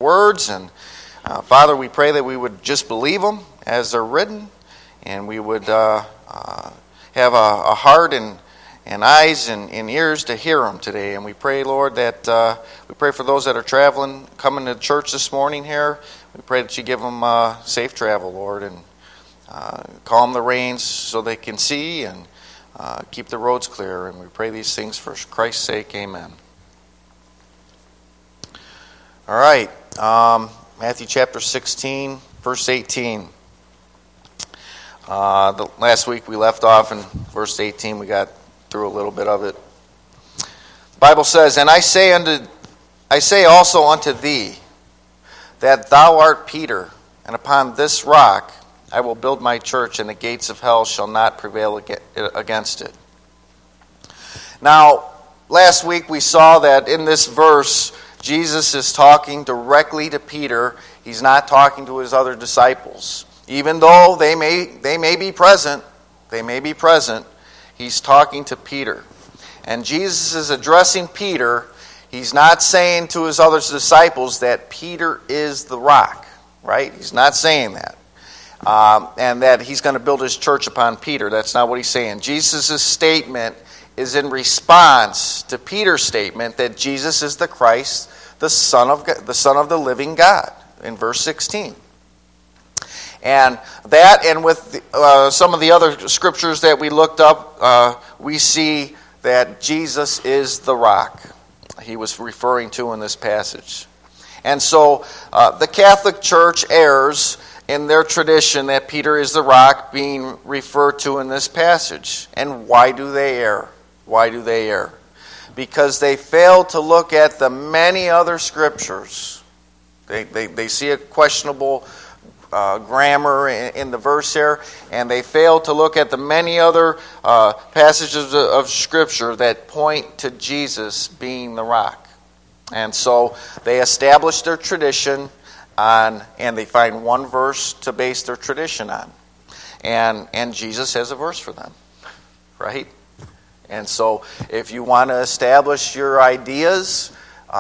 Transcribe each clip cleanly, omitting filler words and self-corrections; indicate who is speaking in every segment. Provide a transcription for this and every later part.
Speaker 1: words. And Father, we pray that we would just believe them as they're written, and we would have a heart and eyes and ears to hear them today. And we pray, Lord, that we pray for those that are traveling, coming to church this morning here. We pray that you give them safe travel, Lord, and calm the rains so they can see, and keep the roads clear. And we pray these things for Christ's sake. Amen. All right. Matthew chapter 16, verse 18. Last week we left off in verse 18. We got through a little bit of it. The Bible says, "And I say also unto thee, that thou art Peter, and upon this rock I will build my church, and the gates of hell shall not prevail against it." Now, last week we saw that in this verse, Jesus is talking directly to Peter. He's not talking to his other disciples. Even though they may be present, he's talking to Peter. And Jesus is addressing Peter. He's not saying to his other disciples that Peter is the rock, right? He's not saying that. And that he's going to build his church upon Peter. That's not what he's saying. Jesus' statement is in response to Peter's statement that Jesus is the Christ, the Son of the living God, in verse 16. And that, and with some of the other scriptures that we looked up, we see that Jesus is the rock he was referring to in this passage. And so the Catholic Church errs in their tradition that Peter is the rock being referred to in this passage. And why do they err? Why do they err? Because they fail to look at the many other scriptures. They see a questionable grammar in the verse here, and they fail to look at the many other passages of Scripture that point to Jesus being the rock. And so they establish their tradition on, and they find one verse to base their tradition on. And Jesus has a verse for them, right? And so if you want to establish your ideas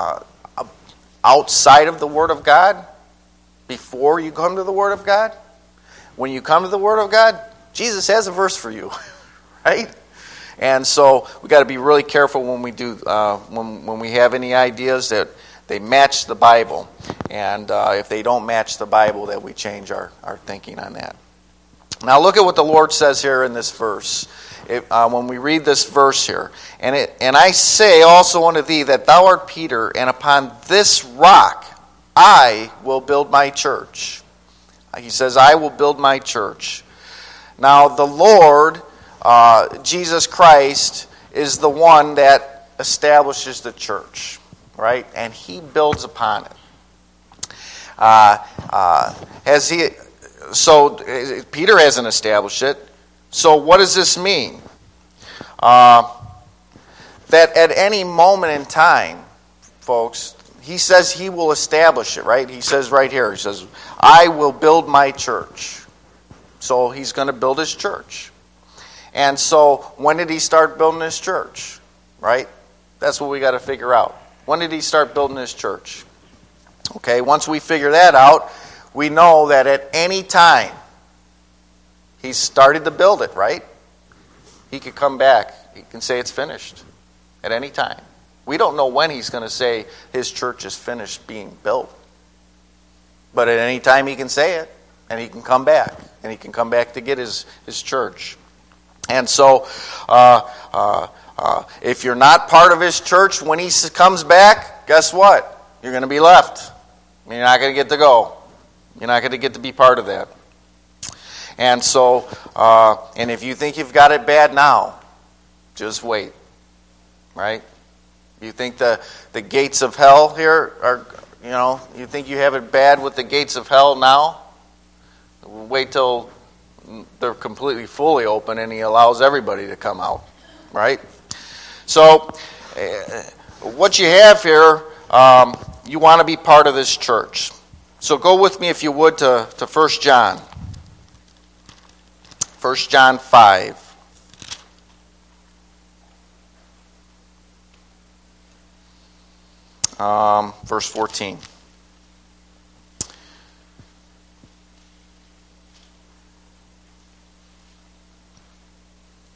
Speaker 1: outside of the Word of God, before you come to the Word of God, when you come to the Word of God, Jesus has a verse for you, right? And so we got to be really careful when we do when we have any ideas that they match the Bible, and if they don't match the Bible, that we change our thinking on that. Now look at what the Lord says here in this verse. When we read this verse here, and I say also unto thee that thou art Peter, and upon this rock I will build my church. He says, I will build my church. Now the Lord, Jesus Christ, is the one that establishes the church, right? And he builds upon it. So Peter hasn't established it. So what does this mean? That at any moment in time, folks, he says he will establish it, right? He says right here, he says, I will build my church. So he's going to build his church. And so when did he start building his church, right? That's what we got to figure out. When did he start building his church? Okay, once we figure that out, we know that at any time he started to build it, right? He could come back. He can say it's finished at any time. We don't know when he's going to say his church is finished being built. But at any time he can say it, and he can come back. And he can come back to get his church. And so, if you're not part of his church when he comes back, guess what? You're going to be left. You're not going to get to go. You're not going to get to be part of that. And so, and if you think you've got it bad now, just wait. Right? You think the gates of hell here are, you think you have it bad with the gates of hell now? Wait till they're completely fully open and he allows everybody to come out, right? So, what you have here, you want to be part of this church. So go with me, if you would, to 1 John. 1 John 5. Verse 14.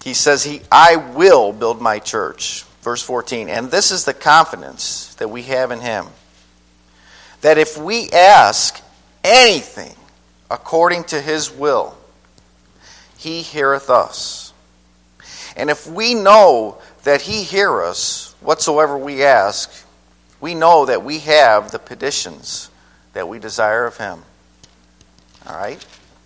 Speaker 1: He says, I will build my church. Verse 14, and this is the confidence that we have in him, that if we ask anything according to his will, he heareth us. And if we know that he hear us, whatsoever we ask, we know that we have the petitions that we desire of him. All right?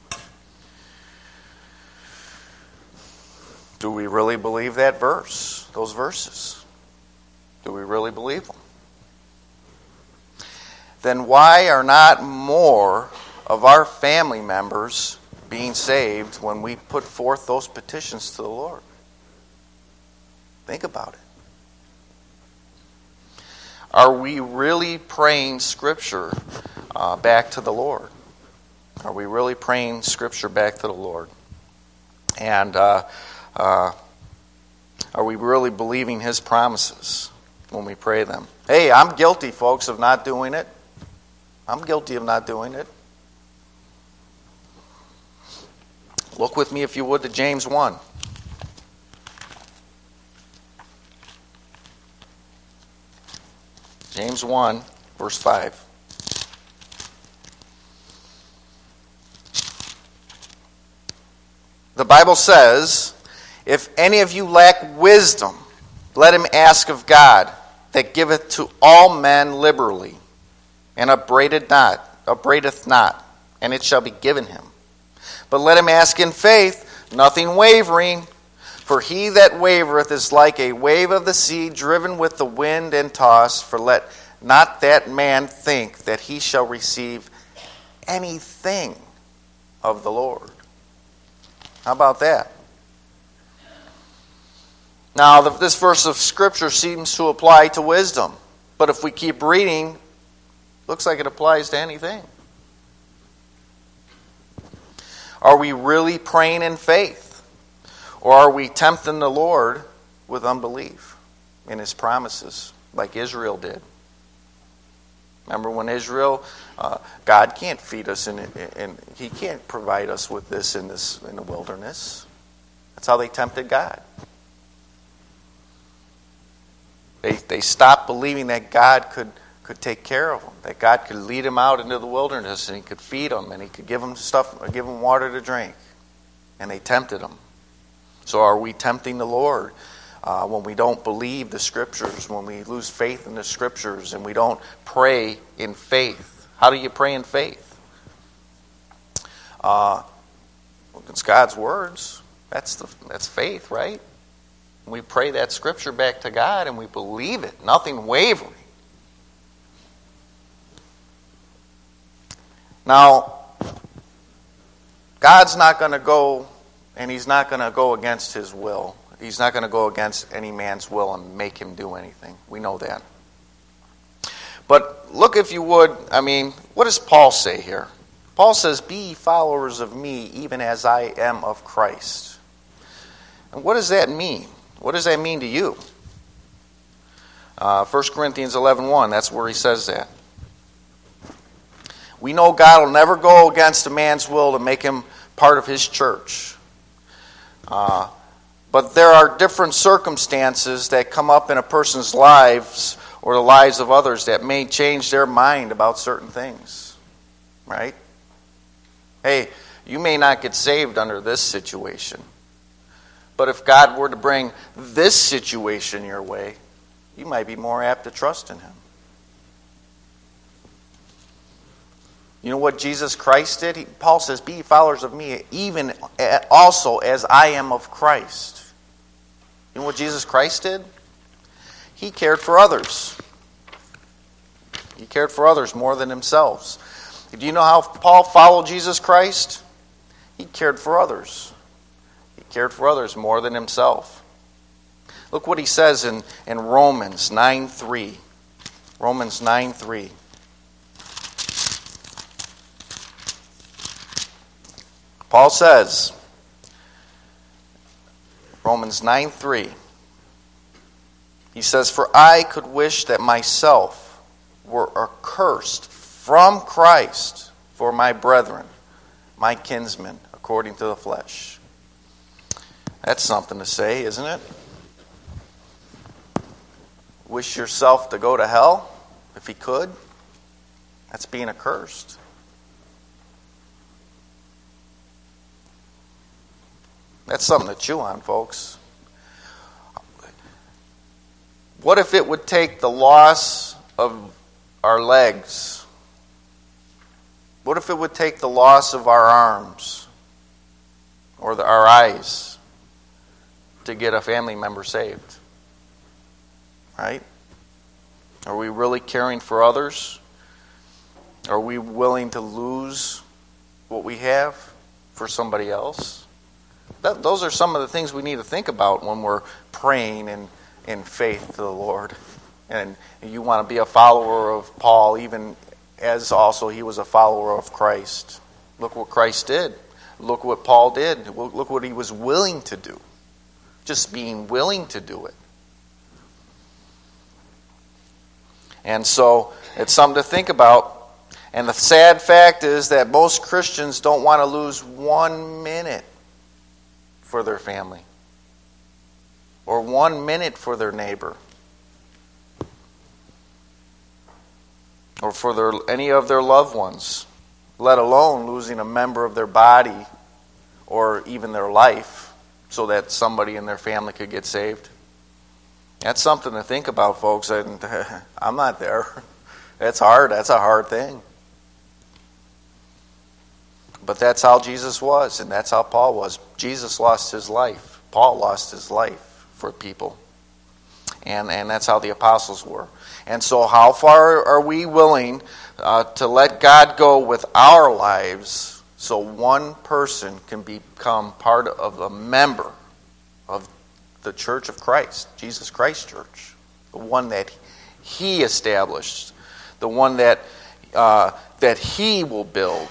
Speaker 1: Do we really believe that verse, those verses? Do we really believe them? Then why are not more of our family members being saved when we put forth those petitions to the Lord? Think about it. Are we really praying Scripture back to the Lord? Are we really praying Scripture back to the Lord? And are we really believing his promises when we pray them? Hey, I'm guilty, folks, of not doing it. I'm guilty of not doing it. Look with me, if you would, to James 1. James 1, verse 5. The Bible says, if any of you lack wisdom, let him ask of God, that giveth to all men liberally, and upbraideth not, and it shall be given him. But let him ask in faith, nothing wavering. For he that wavereth is like a wave of the sea, driven with the wind and tossed. For let not that man think that he shall receive anything of the Lord. How about that? Now, this verse of Scripture seems to apply to wisdom. But if we keep reading, looks like it applies to anything. Are we really praying in faith? Or are we tempting the Lord with unbelief in his promises, like Israel did? Remember when Israel, God can't feed us, and he can't provide us with this in the wilderness. That's how they tempted God. They stopped believing that God could take care of them, that God could lead them out into the wilderness and he could feed them and he could give them water to drink. And they tempted them. So are we tempting the Lord when we don't believe the Scriptures, when we lose faith in the Scriptures and we don't pray in faith? How do you pray in faith? It's God's words. That's faith, right? We pray that Scripture back to God and we believe it, nothing wavering. Now, God's not going to go, and he's not going to go against his will. He's not going to go against any man's will and make him do anything. We know that. But look, if you would, what does Paul say here? Paul says, be followers of me, even as I am of Christ. And what does that mean? What does that mean to you? 1 Corinthians 11:1, that's where he says that. We know God will never go against a man's will to make him part of his church. But there are different circumstances that come up in a person's lives or the lives of others that may change their mind about certain things. Right? Hey, you may not get saved under this situation. But if God were to bring this situation your way, you might be more apt to trust in him. You know what Jesus Christ did? Paul says, be followers of me, even also as I am of Christ. You know what Jesus Christ did? He cared for others. He cared for others more than himself. Do you know how Paul followed Jesus Christ? He cared for others. He cared for others more than himself. Look what he says in Romans 9:3. Romans 9:3. Paul says, Romans 9:3, he says, for I could wish that myself were accursed from Christ for my brethren, my kinsmen, according to the flesh. That's something to say, isn't it? Wish yourself to go to hell if he could. That's being accursed. That's something to chew on, folks. What if it would take the loss of our legs? What if it would take the loss of our arms or our eyes to get a family member saved? Right? Are we really caring for others? Are we willing to lose what we have for somebody else? Those are some of the things we need to think about when we're praying in faith to the Lord. And you want to be a follower of Paul, even as also he was a follower of Christ. Look what Christ did. Look what Paul did. Look what he was willing to do. Just being willing to do it. And so it's something to think about. And the sad fact is that most Christians don't want to lose 1 minute for their family or 1 minute for their neighbor or for any of their loved ones, let alone losing a member of their body or even their life so that somebody in their family could get saved. That's something to think about, folks. And I'm not there. That's hard. That's a hard thing. But that's how Jesus was, and that's how Paul was. Jesus lost his life. Paul lost his life for people. And that's how the apostles were. And so how far are we willing to let God go with our lives so one person can become part of a member of the Church of Christ, Jesus Christ Church, the one that he established, the one that he will build.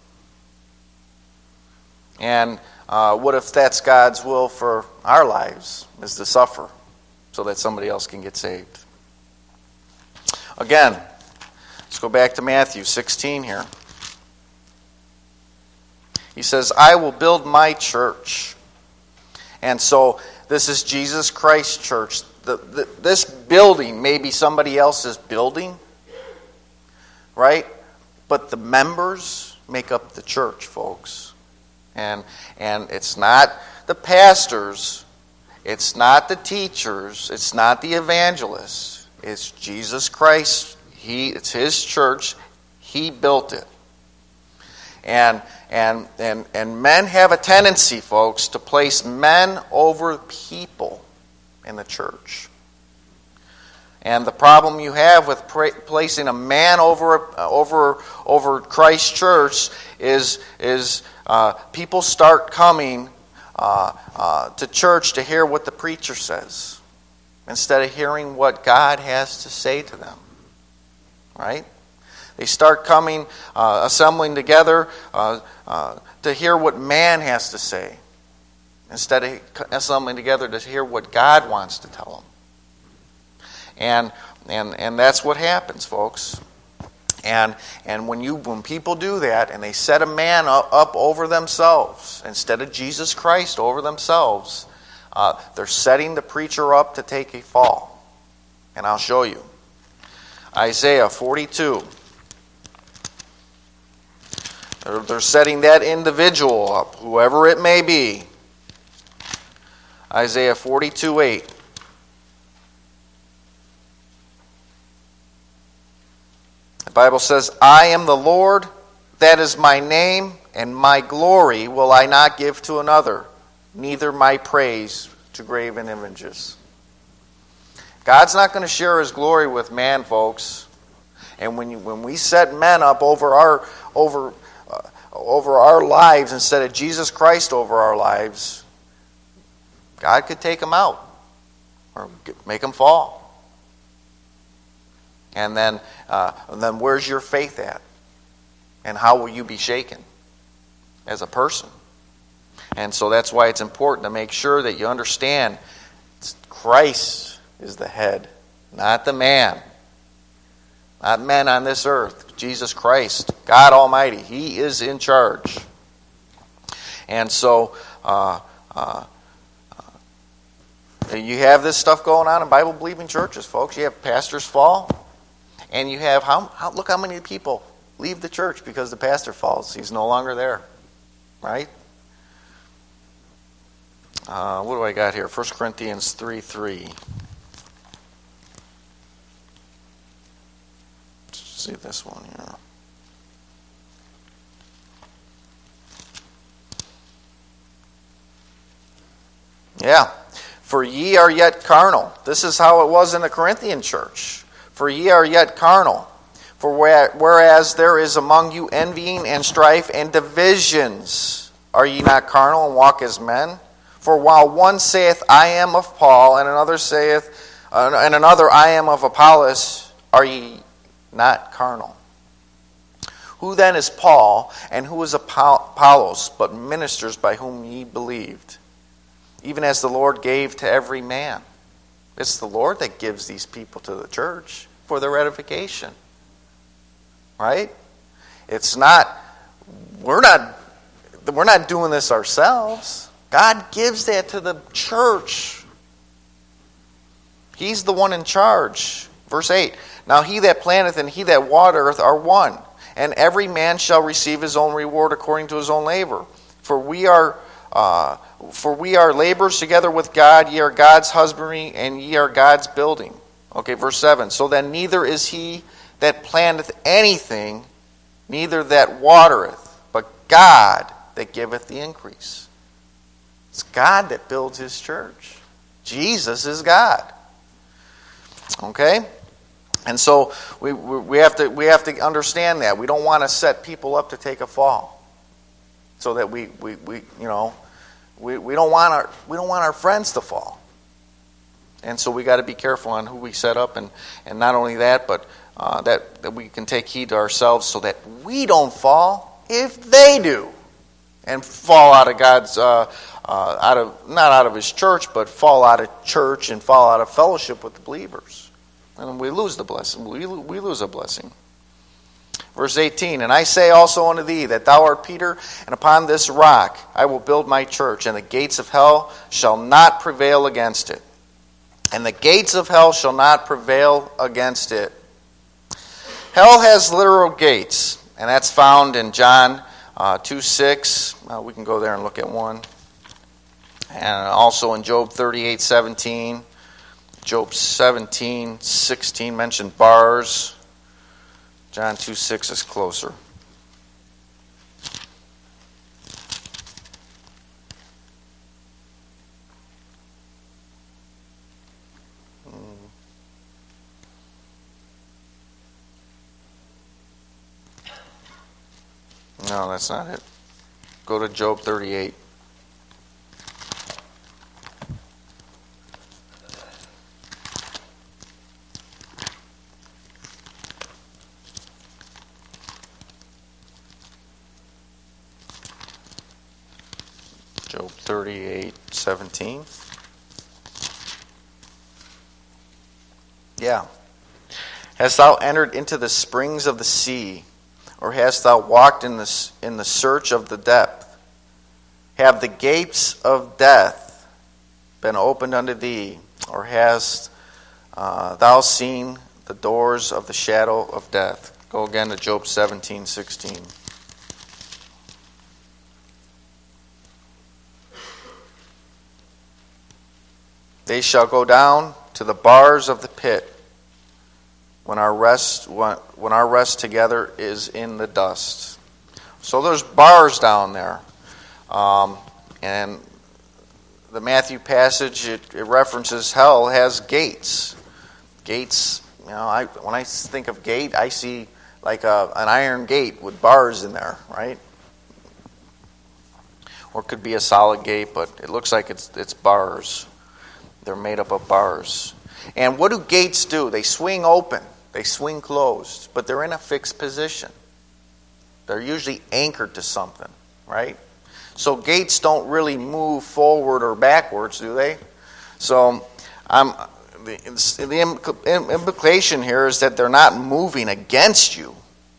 Speaker 1: And what if that's God's will for our lives, is to suffer so that somebody else can get saved? Again, let's go back to Matthew 16 here. He says, I will build my church. And so this is Jesus Christ Church. This building may be somebody else's building, right? But the members make up the church, folks. And it's not the pastors, it's not the teachers, it's not the evangelists. It's Jesus Christ. It's his church. He built it. And men have a tendency, folks, to place men over people in the church. And the problem you have with placing a man over Christ's church is people start coming to church to hear what the preacher says instead of hearing what God has to say to them. Right? They start coming, assembling together to hear what man has to say instead of assembling together to hear what God wants to tell them. And that's what happens, folks. And when people do that and they set a man up over themselves instead of Jesus Christ over themselves, they're setting the preacher up to take a fall. And I'll show you. Isaiah 42. They're setting that individual up, whoever it may be. Isaiah 42:8. The Bible says, I am the Lord, that is my name, and my glory will I not give to another, neither my praise to graven images. God's not going to share his glory with man, folks. And when we set men up over our lives instead of Jesus Christ over our lives, God could take them out or make them fall. And then where's your faith at? And how will you be shaken as a person? And so that's why it's important to make sure that you understand Christ is the head, not the man. Not men on this earth. Jesus Christ, God Almighty. He is in charge. And so You have this stuff going on in Bible-believing churches, folks. You have pastors fall, and you have, look how many people leave the church because the pastor falls. He's no longer there, right? What do I got here? 1 Corinthians 3:3. Let's see this one here. Yeah. For ye are yet carnal. This is how it was in the Corinthian church. For ye are yet carnal. For whereas there is among you envying and strife and divisions, are ye not carnal and walk as men? For while one saith, I am of Paul, and another I am of Apollos, are ye not carnal? Who then is Paul, and who is Apollos, but ministers by whom ye believed? Even as the Lord gave to every man. It's the Lord that gives these people to the church for their edification. Right? It's not, we're not doing this ourselves. God gives that to the church. He's the one in charge. Verse 8. Now he that planteth and he that watereth are one, and every man shall receive his own reward according to his own labor. For we are laborers together with God. Ye are God's husbandry, and ye are God's building. Okay, verse 7. So then neither is he that planteth anything, neither that watereth, but God that giveth the increase. It's God that builds his church. Jesus is God. Okay? And so we have to understand that. We don't want to set people up to take a fall. So that we don't want our friends to fall. And so we got to be careful on who we set up, and not only that, but that we can take heed to ourselves so that we don't fall if they do, and fall out of God's not out of his church, but fall out of church and fall out of fellowship with the believers, and we lose the blessing. We lose a blessing. Verse 18, and I say also unto thee that thou art Peter, and upon this rock I will build my church, and the gates of hell shall not prevail against it. And the gates of hell shall not prevail against it. Hell has literal gates, and that's found in John 2:6. We can go there and look at one. And also in Job 38:17. Job 17:16 mentioned bars. John 2:6 is closer. No, that's not it. Go to Job 38. Job 38:17. Yeah. Hast thou entered into the springs of the sea, or hast thou walked in the search of the depth? Have the gates of death been opened unto thee, or hast thou seen the doors of the shadow of death? Go again to Job 17:16. They shall go down to the bars of the pit when our rest together is in the dust. So there's bars down there. And the Matthew passage, it references hell has gates. Gates, when I think of gate, I see like an iron gate with bars in there, right? Or it could be a solid gate, but it looks like it's bars. They're made up of bars. And what do gates do? They swing open. They swing closed. But they're in a fixed position. They're usually anchored to something, right? So gates don't really move forward or backwards, do they? So the implication here is that they're not moving against you.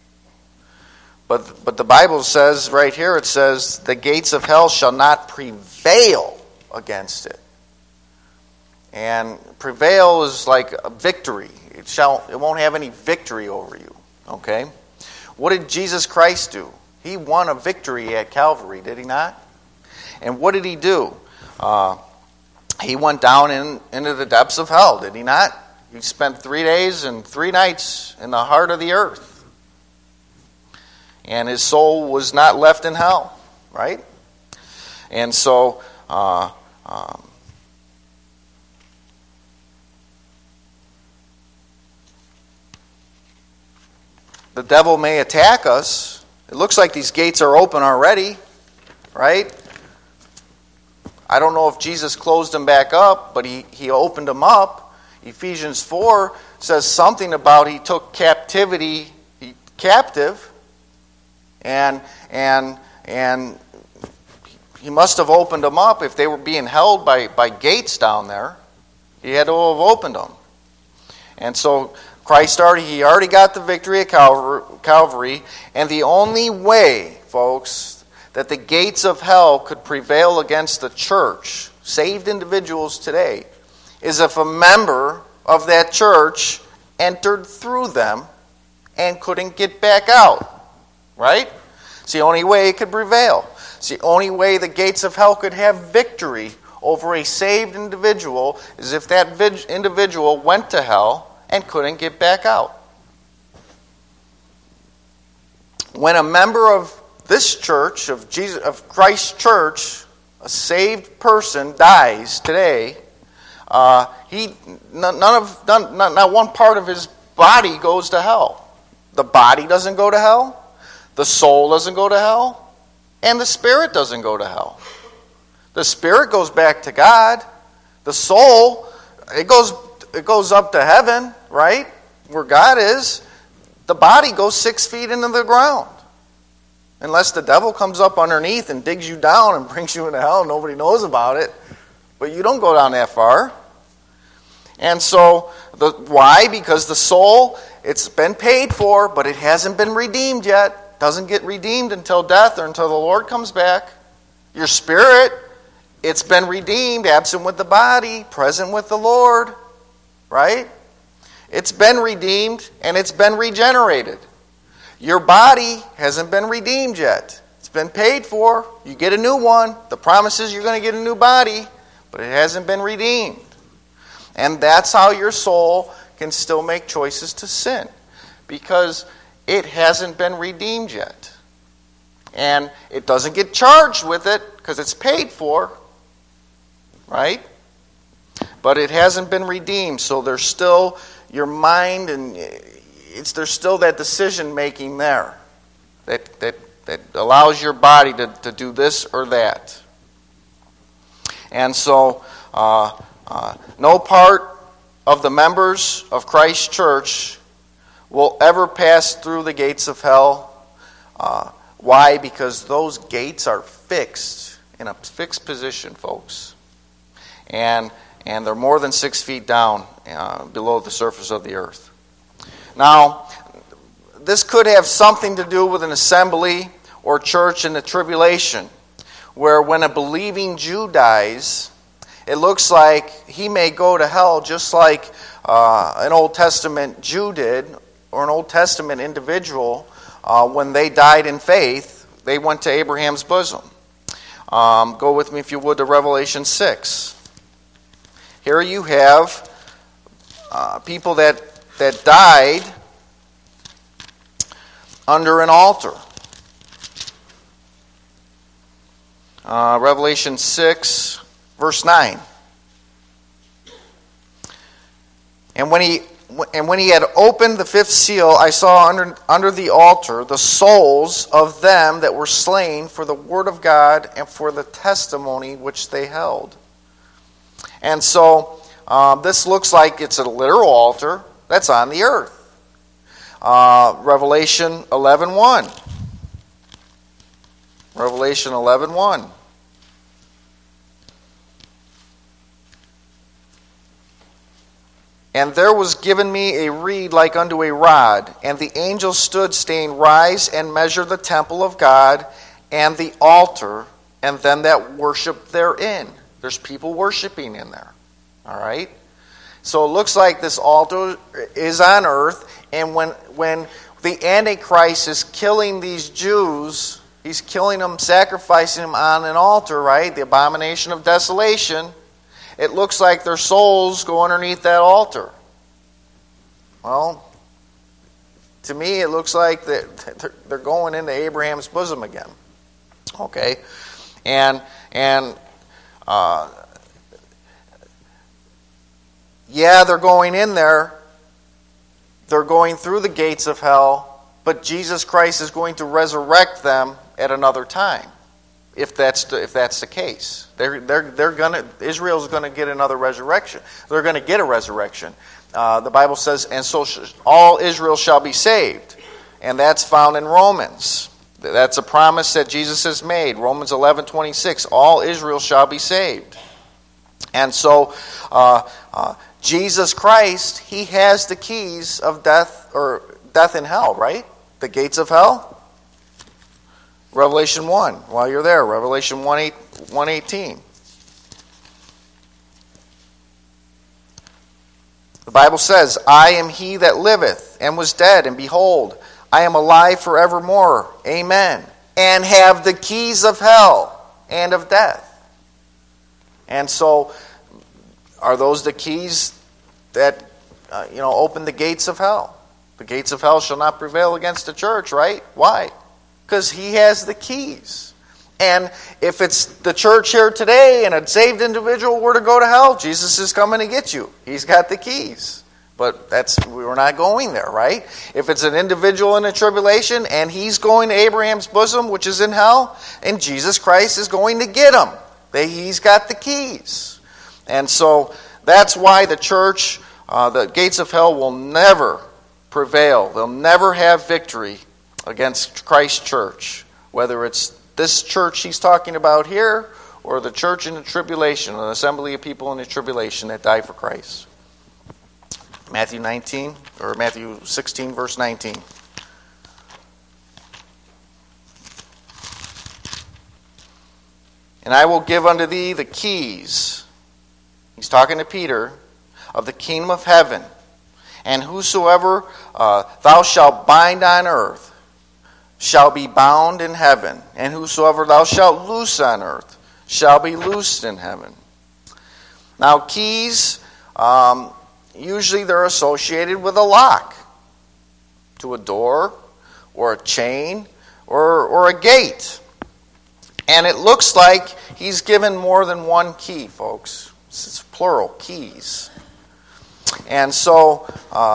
Speaker 1: But the Bible says right here, it says, the gates of hell shall not prevail against it. And prevail is like a victory. It won't have any victory over you. Okay? What did Jesus Christ do? He won a victory at Calvary, did he not? And what did he do? He went down into the depths of hell, did he not? He spent 3 days and 3 nights in the heart of the earth. And his soul was not left in hell, right? And so, the devil may attack us. It looks like these gates are open already, right? I don't know if Jesus closed them back up, but he opened them up. Ephesians 4 says something about he took captive, and he must have opened them up if they were being held by gates down there. He had to have opened them. And so Christ already got the victory at Calvary, and the only way, folks, that the gates of hell could prevail against the church, saved individuals today, is if a member of that church entered through them and couldn't get back out. Right? It's the only way it could prevail. It's the only way the gates of hell could have victory over a saved individual is if that individual went to hell and couldn't get back out. When a member of this church, of Christ's church, a saved person dies today, not one part of his body goes to hell. The body doesn't go to hell, the soul doesn't go to hell, and the spirit doesn't go to hell. The spirit goes back to God. The soul, it goes up to heaven, right? Where God is. The body goes 6 feet into the ground. Unless the devil comes up underneath and digs you down and brings you into hell, nobody knows about it. But you don't go down that far. And so, why? Because the soul, it's been paid for, but it hasn't been redeemed yet. Doesn't get redeemed until death or until the Lord comes back. Your spirit, it's been redeemed, absent with the body, present with the Lord. Right? It's been redeemed and it's been regenerated. Your body hasn't been redeemed yet. It's been paid for. You get a new one. The promise is you're going to get a new body, but it hasn't been redeemed. And that's how your soul can still make choices to sin, because it hasn't been redeemed yet. And it doesn't get charged with it because it's paid for, right? But it hasn't been redeemed, so there's still your mind, and there's still that decision making there that allows your body to do this or that. And so no part of the members of Christ's church will ever pass through the gates of hell. Why? Because those gates are fixed, in a fixed position, folks. And they're more than 6 feet down below the surface of the earth. Now, this could have something to do with an assembly or church in the tribulation, where when a believing Jew dies, it looks like he may go to hell just like an Old Testament Jew did, or an Old Testament individual. When they died in faith, they went to Abraham's bosom. Go with me, if you would, to Revelation 6. Here you have people that died under an altar. Revelation 6, verse 9. And when he had opened the fifth seal, I saw under the altar the souls of them that were slain for the word of God and for the testimony which they held. And so this looks like it's a literal altar that's on the earth. Revelation 11:1. Revelation 11:1. And there was given me a reed like unto a rod, and the angel stood, saying, Rise and measure the temple of God and the altar, and them that worship therein. There's people worshiping in there. All right? So it looks like this altar is on earth, and when the Antichrist is killing these Jews, he's killing them, sacrificing them on an altar, right? The abomination of desolation. It looks like their souls go underneath that altar. Well, to me, it looks like that they're going into Abraham's bosom again. Okay? And yeah, they're going in there. They're going through the gates of hell, but Jesus Christ is going to resurrect them at another time. If that's the case, Israel's going to get another resurrection. They're going to get a resurrection. The Bible says, and so all Israel shall be saved, and that's found in Romans. That's a promise that Jesus has made. Romans 11:26. All Israel shall be saved, and so Jesus Christ, he has the keys of death and hell, right? The gates of hell. Revelation 1, while you're there, Revelation 1:18. The Bible says, I am he that liveth and was dead, and behold, I am alive forevermore. Amen. And have the keys of hell and of death. And so, are those the keys that open the gates of hell? The gates of hell shall not prevail against the church, right? Why? Because he has the keys. And if it's the church here today and a saved individual were to go to hell, Jesus is coming to get you. He's got the keys. But we're not going there, right? If it's an individual in a tribulation and he's going to Abraham's bosom, which is in hell, and Jesus Christ is going to get him. He's got the keys. And so that's why the church, the gates of hell will never prevail. They'll never have victory against Christ's church, whether it's this church he's talking about here or the church in the tribulation, an assembly of people in the tribulation that die for Christ. Matthew 16, verse 19. And I will give unto thee the keys, he's talking to Peter, of the kingdom of heaven. And whosoever thou shalt bind on earth shall be bound in heaven, and whosoever thou shalt loose on earth shall be loosed in heaven. Now, keys, usually they're associated with a lock to a door or a chain or a gate. And it looks like he's given more than one key, folks. It's plural, keys. And so,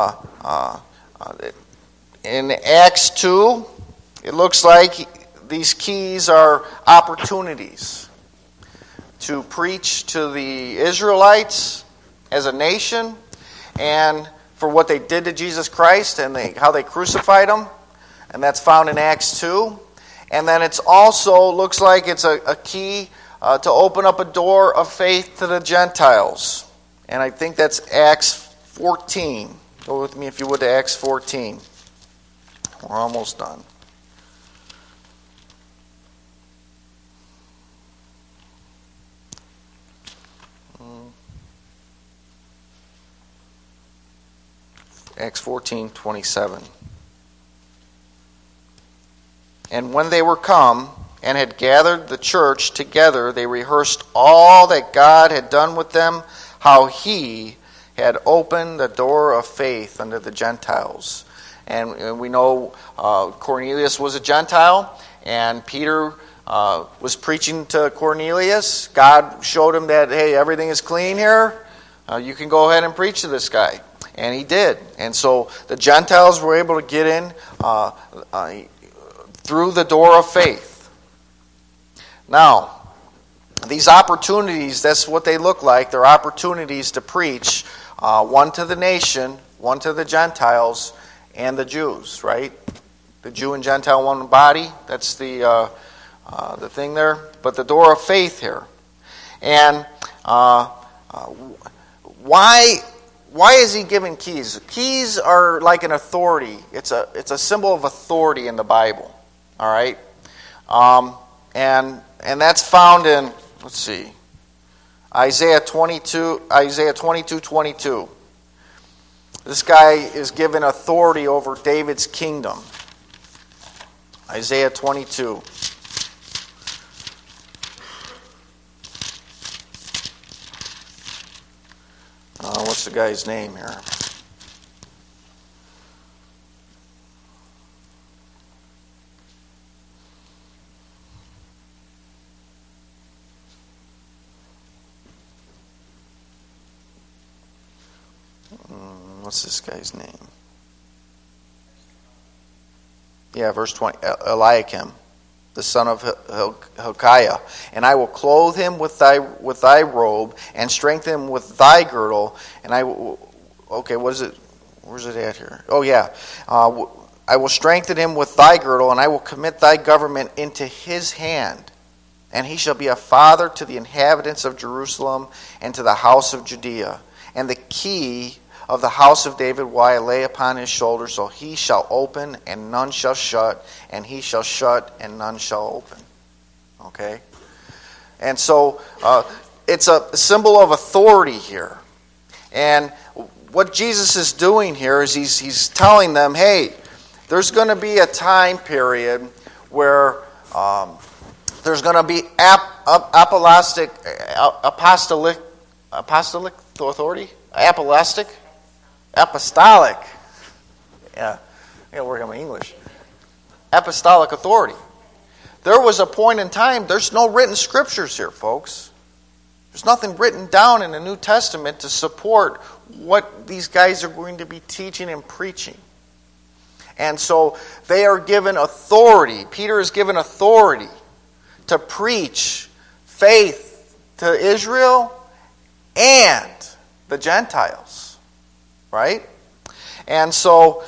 Speaker 1: in Acts 2, it looks like these keys are opportunities to preach to the Israelites as a nation and for what they did to Jesus Christ and how they crucified him. And that's found in Acts 2. And then it's also looks like it's a key to open up a door of faith to the Gentiles. And I think that's Acts 14. Go with me if you would to Acts 14. We're almost done. Acts 14:27. And when they were come and had gathered the church together, they rehearsed all that God had done with them, how he had opened the door of faith unto the Gentiles. And we know Cornelius was a Gentile, and Peter was preaching to Cornelius. God showed him that, hey, everything is clean here. You can go ahead and preach to this guy. And he did. And so the Gentiles were able to get in through the door of faith. Now, these opportunities, that's what they look like. They're opportunities to preach, one to the nation, one to the Gentiles, and the Jews, right? The Jew and Gentile, one body. That's the thing there. But the door of faith here. And why is he giving keys? Keys are like an authority. It's a symbol of authority in the Bible. All right, and that's found in, let's see, Isaiah 22:22. This guy is given authority over David's kingdom. Isaiah 22. What's the guy's name here? What's this guy's name? Yeah, verse 20. Eliakim, the son of Hilkiah. And I will clothe him with thy robe, and strengthen him with thy girdle. And I will... Okay, what is it? Where's it at here? Oh, yeah. I will strengthen him with thy girdle, and I will commit thy government into his hand. And he shall be a father to the inhabitants of Jerusalem, and to the house of Judea. And the key of the house of David will I lay upon his shoulder, so he shall open and none shall shut, and he shall shut and none shall open. Okay? And so it's a symbol of authority here. And what Jesus is doing here is he's telling them, hey, there's going to be a time period where there's going to be apostolic authority? Apostolic. Yeah, I gotta work on my English. Apostolic authority. There was a point in time, there's no written scriptures here, folks. There's nothing written down in the New Testament to support what these guys are going to be teaching and preaching. And so they are given authority. Peter is given authority to preach faith to Israel and the Gentiles. Right? And so,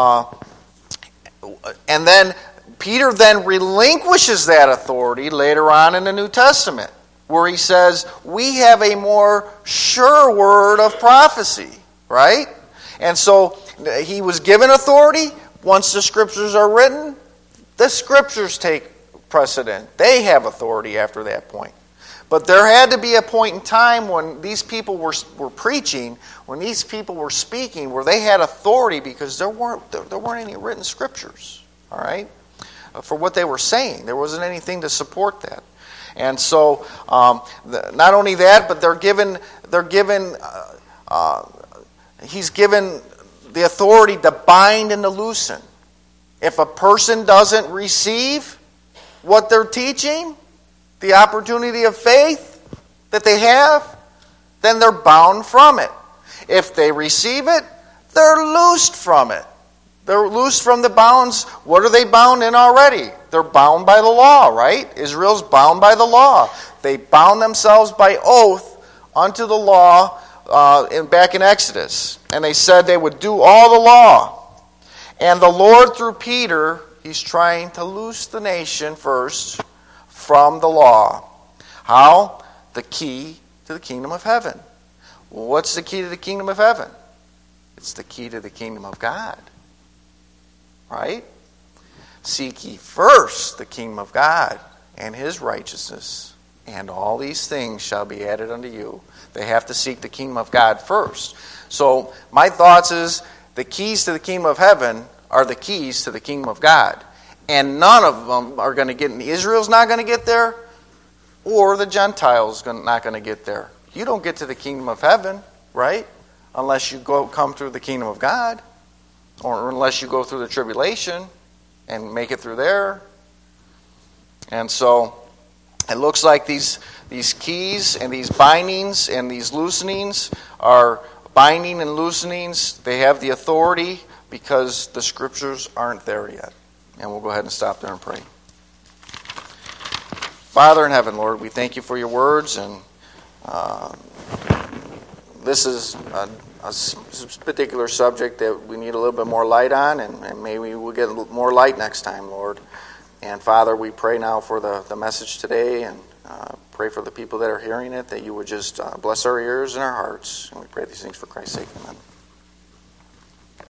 Speaker 1: and then Peter then relinquishes that authority later on in the New Testament, where he says, we have a more sure word of prophecy. Right? And so he was given authority. Once the scriptures are written, the scriptures take precedent. They have authority after that point. But there had to be a point in time when these people were preaching, when these people were speaking, where they had authority because there weren't any written scriptures, all right, for what they were saying. There wasn't anything to support that. And so, not only that, but he's given the authority to bind and to loosen. If a person doesn't receive what they're teaching, the opportunity of faith that they have, then they're bound from it. If they receive it, they're loosed from it. They're loosed from the bounds. What are they bound in already? They're bound by the law, right? Israel's bound by the law. They bound themselves by oath unto the law back in Exodus. And they said they would do all the law. And the Lord, through Peter, he's trying to loose the nation first from the law. How? The key to the kingdom of heaven. Well, what's the key to the kingdom of heaven? It's the key to the kingdom of God. Right? Seek ye first the kingdom of God and his righteousness, and all these things shall be added unto you. They have to seek the kingdom of God first. So my thoughts is the keys to the kingdom of heaven are the keys to the kingdom of God. And none of them are going to get, Israel's not going to get there, or the Gentiles not going to get there. You don't get to the kingdom of heaven, right? Unless you come through the kingdom of God, or unless you go through the tribulation and make it through there. And so it looks like these keys and these bindings and these loosenings are binding and loosenings. They have the authority because the scriptures aren't there yet. And we'll go ahead and stop there and pray. Father in heaven, Lord, we thank you for your words. And this is a particular subject that we need a little bit more light on. And maybe we'll get more light next time, Lord. And Father, we pray now for the message today. And pray for the people that are hearing it, that you would just bless our ears and our hearts. And we pray these things for Christ's sake. Amen.